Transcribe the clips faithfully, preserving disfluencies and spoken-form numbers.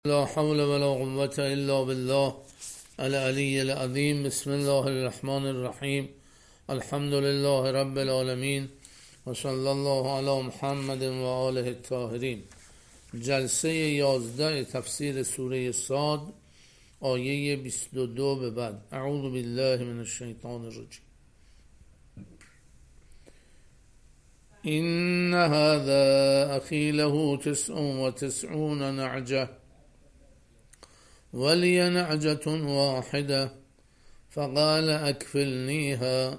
لا حول ولا قوة إلا بالله العلي العظيم. بسم الله الرحمن الرحیم. الحمد لله رب العالمین و صلی الله علی محمد و آله الطاهرین. جلسه یازده تفسیر سوره صاد، آیه بیست و دو به بعد. اعوذ بالله من الشیطان الرجیم. إن هذا أخي له تسع وتسعون نعجة ولي نعجة واحدة فقال أكفلنيها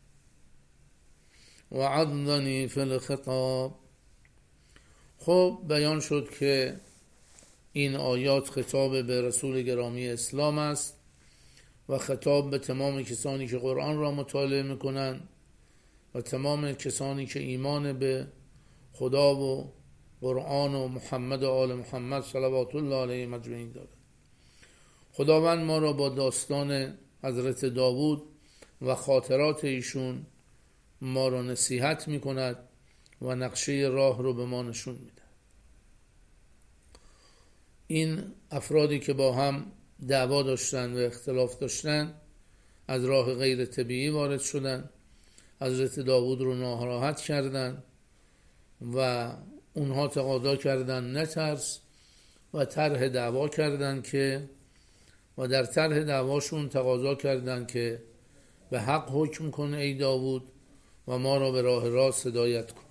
وعضني في الخطاب. خب بیان شد که این آیات خطاب به رسول گرامی اسلام است و خطاب به تمام کسانی که قرآن را مطالعه میکنند و تمام کسانی که ایمان به خدا و قرآن و محمد و آل محمد صلوات الله علیه مجمعین دارد. خداوند ما را با داستان حضرت داوود و خاطرات ایشون ما را نصیحت می کند و نقشه راه رو به ما نشون میده. این افرادی که با هم دعوا داشتن و اختلاف داشتن از راه غیر طبیعی وارد شدن، حضرت داوود رو ناراحت کردن و اونها تقاضا کردن نترس و طرح دعوا کردن که و در طرح دعواشون تقاضا کردن که به حق حکم کن ای داوود و ما را به راه راست هدایت کن.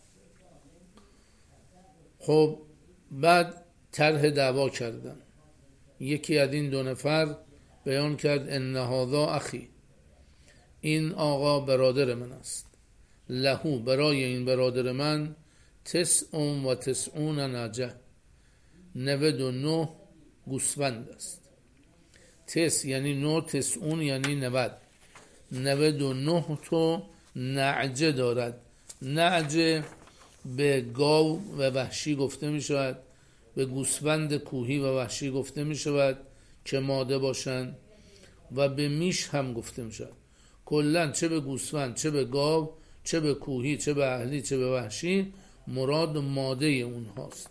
خب بعد طرح دعوا کردن. یکی از این دو نفر بیان کرد ان هذا اخی، این آقا برادر من است، لهو برای این برادر من تسع و تسعون نعجه، نود و نه گوسفند است. تس یعنی نو، تسعون یعنی نود، نود و نه تو نعجه دارد. نعجه به گاو و وحشی گفته می شود، به گوسفند کوهی و وحشی گفته می شود که ماده باشند و به میش هم گفته می شود. کلن چه به گوسفند، چه به گاو، چه به کوهی، چه به اهلی، چه به وحشی، مراد ماده اون هاست.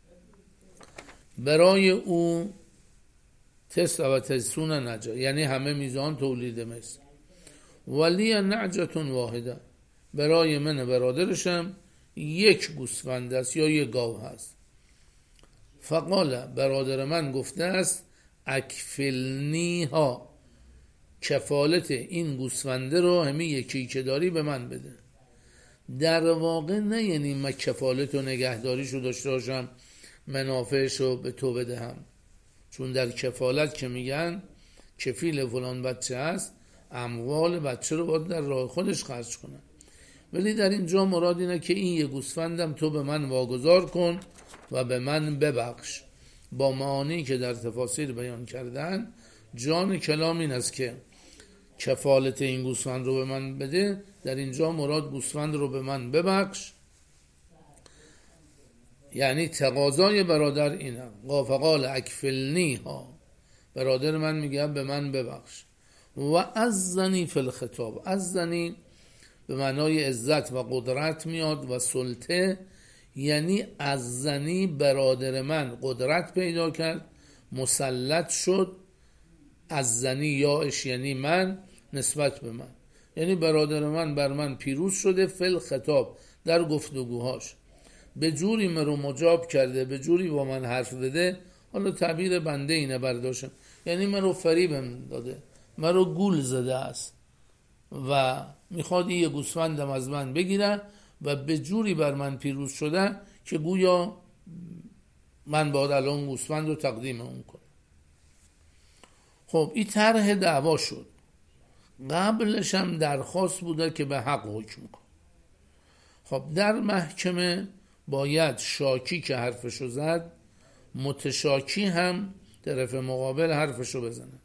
برای او تس و تسعون نعجه یعنی همه میزان تولید مثل. ولی نعجتون واحده، برای من برادرشم یک گوسفند است یا یک گاو هست. فقال برادر من گفته است اکفلنی ها، کفالت این گوسفنده رو همه یکی که داری به من بده. در واقع نه یعنی من کفالت و نگهداریشو داشته باشم منافعشو به تو بدهم، چون در کفالت که میگن کفیل فلان بچه هست، اموال بچه رو باید در راه خودش خرج کنن. ولی در اینجا مراد اینه که این یه گوسفندم تو به من واگذار کن و به من ببخش. با معانی که در تفاسیر بیان کردن، جان کلام این است که کفالت این گوسفند رو به من بده. در اینجا مراد گوسفند رو به من ببخش، یعنی تقاضای برادر اینه. فقال اکفلنی ها، برادر من میگه به من ببخش. و عزنی فی الخطاب، عزنی به معنای عزت و قدرت میاد و سلطه، یعنی عزنی برادر من قدرت پیدا کرد، مسلط شد. عزنی یاش یعنی من، نسبت به من، یعنی برادر من بر من پیروز شده. فی الخطاب در گفتگوهاش به جوری من رو مجاب کرده، به جوری با من حرف داده. حالا تعبیر بنده اینه برداشتم، یعنی من رو فریبم داده، من رو گول زده است و میخواد یه گوسفندم از من بگیره و به جوری بر من پیروز شده که گویا من باید الان گوسفند رو تقدیم اون کنم. خب این طرح دعوا شد. قبلش هم درخواست بوده که به حق حکم کن. خب در محکمه باید شاکی که حرفشو زد، متشاکی هم طرف مقابل حرفشو بزنه.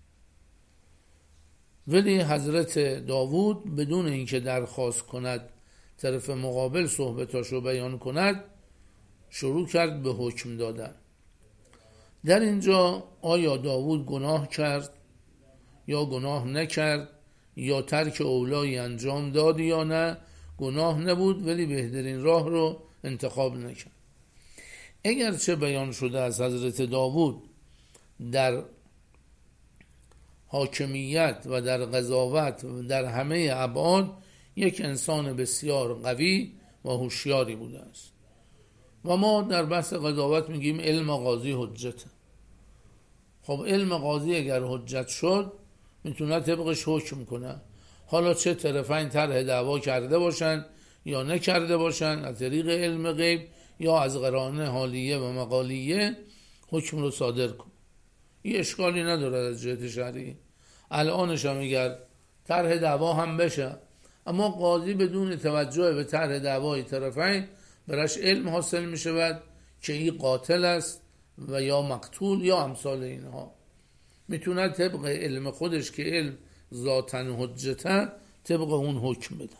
ولی حضرت داوود بدون اینکه درخواست کند طرف مقابل صحبتاشو بیان کند، شروع کرد به حکم دادن. در اینجا آیا داوود گناه کرد یا گناه نکرد، یا ترک اولایی انجام داد یا نه؟ گناه نبود، ولی بهترین راه رو انتخاب نکرد. اگرچه بیان شده از حضرت داوود در حاکمیت و در قضاوت و در همه ابعاد یک انسان بسیار قوی و هوشیاری بوده است و ما در بحث قضاوت میگیم علم قاضی حجت. خب علم قاضی اگر حجت شد میتونه طبقش حکم کنه، حالا چه طرفین طرح دعوا کرده باشن یا نکرده باشن، از طریق علم غیب یا از قرائن حالیه و مقالیه حکم رو صادر کن. این اشکالی نداره از جهت شرعی. الانش هم اگر طرح دعوا هم بشه اما قاضی بدون توجه به طرح دعوای طرفین برش علم حاصل می شود که این قاتل است و یا مقتول یا امثال اینها، میتونه طبق علم خودش که علم ذاتن حجته طبق اون حکم بده.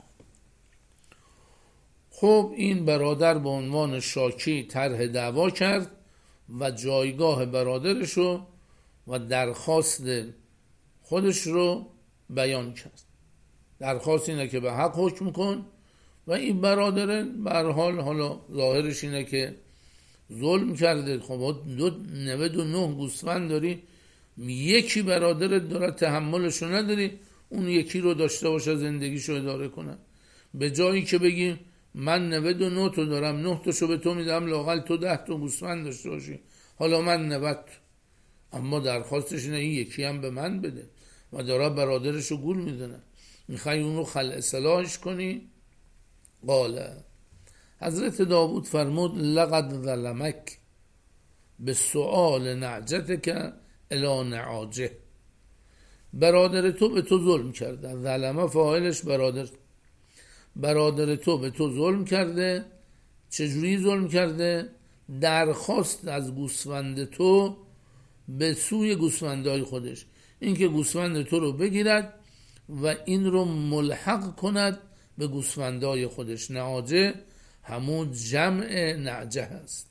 خب این برادر به عنوان شاکی طرح دعوا کرد و جایگاه برادرشو و درخواست خودش رو بیان کرد. درخواست اینه که به حق حکم کن و این برادر به هر حال حالا ظاهرش اینه که ظلم کرده. خب دو نود و نه گوسفند داری، یکی برادرت داره تحملشو نداری، اون یکی رو داشته باشه زندگیشو اداره کنه، به جایی که بگی من نود و نه تو دارم، نه تاشو به تو میدم لااقل تو ده تا گوسفند داشته باشی، حالا من نود، اما درخواستش اینه این یکی هم به من بده و داره برادرشو گول میزنه، میخوای اون رو خلع اصلاحش کنی. قال حضرت داوود فرمود لقد ظلمک به سؤال نعجتک الی نعاجه، برادر تو به تو ظلم کرده. ظلمه فاعلش برادر، برادر تو به تو ظلم کرده. چجوری ظلم کرده؟ درخواست از گوسفند تو به سوی گوسفندهای خودش، اینکه گوسفند تو رو بگیرد و این رو ملحق کند به گوسفندهای خودش. نعاجه همون جمع نعجه هست.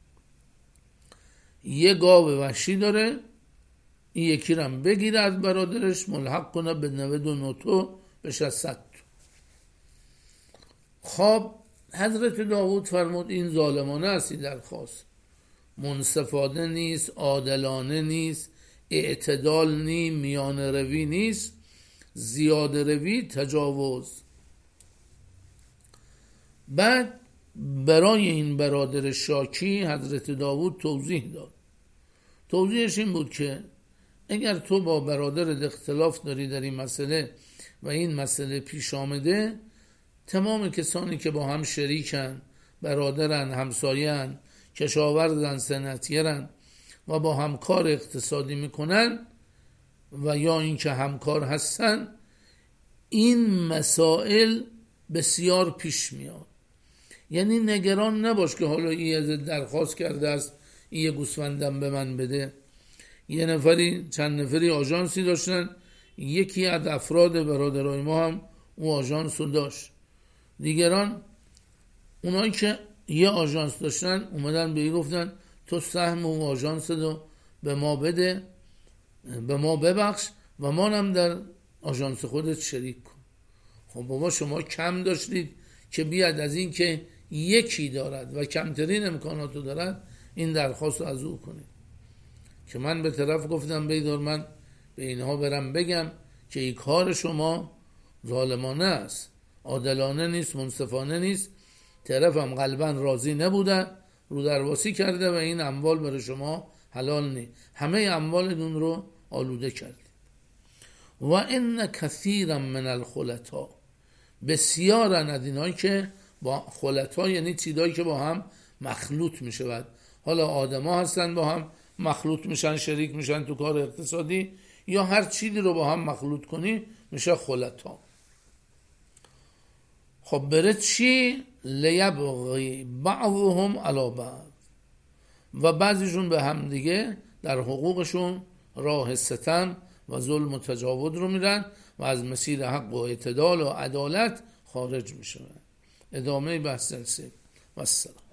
یه گاو وحشی داره، این یکی رو هم بگیره از برادرش ملحق کنه به نود و نه تو بشه صد. خب حضرت داوود فرمود این ظالمانه است، این درخواست منصفانه نیست، عادلانه نیست، اعتدال نیست، میان روی نیست، زیاده روی، تجاوز. بعد برای این برادر شاکی حضرت داوود توضیح داد. توضیحش این بود که اگر تو با برادرت اختلاف داری در این مسئله و این مسئله پیش آمده، تمام کسانی که با هم شریکن، برادرن، همسایه‌ان، کشاورزن، صنعتگرن و با هم کار اقتصادی میکنن و یا اینکه همکار هستن، این مسائل بسیار پیش میاد. یعنی نگران نباش که حالا این از درخواست کرده است این یه گوسفندم به من بده. یه نفری چند نفری آژانسی داشتن، یکی از افراد برادرای ما هم اون آژانس رو داشت. دیگران اونایی که یه آژانس داشتن اومدن به این گفتن تو سهم اون آژانس رو به ما بده، به ما ببخش و ما هم در آژانس خودت شریک کن. خب بابا شما کم داشتید که بیاد از این که یکی دارد و کمترین امکاناتو دارد این درخواست رو از او کنید. که من به طرف گفتم بیدار من به اینها برم بگم که این کار شما ظالمانه است، عادلانه نیست، منصفانه نیست، طرفم قلبا راضی نبوده، رو درواسی کرده و این اموال برای شما حلال نیست، همه اموالتون رو آلوده کرد. و ان کثیرا من الخلطاء، بسیارن از اینایی که با خلطا یعنی چیزایی که با هم مخلوط می شود، حالا آدم ها هستن با هم مخلوط میشن، شریک میشن تو کار اقتصادی یا هر چیزی رو با هم مخلوط کنی میشه خلطا. خب برد چی؟ لیبغی بعضهم علی بعض، و بعضیشون به هم دیگه در حقوقشون راه ستم و ظلم و تجاوز رو میرن و از مسیر حق و اعتدال و عدالت خارج میشن. ادامه بحث سلسله. و السلام.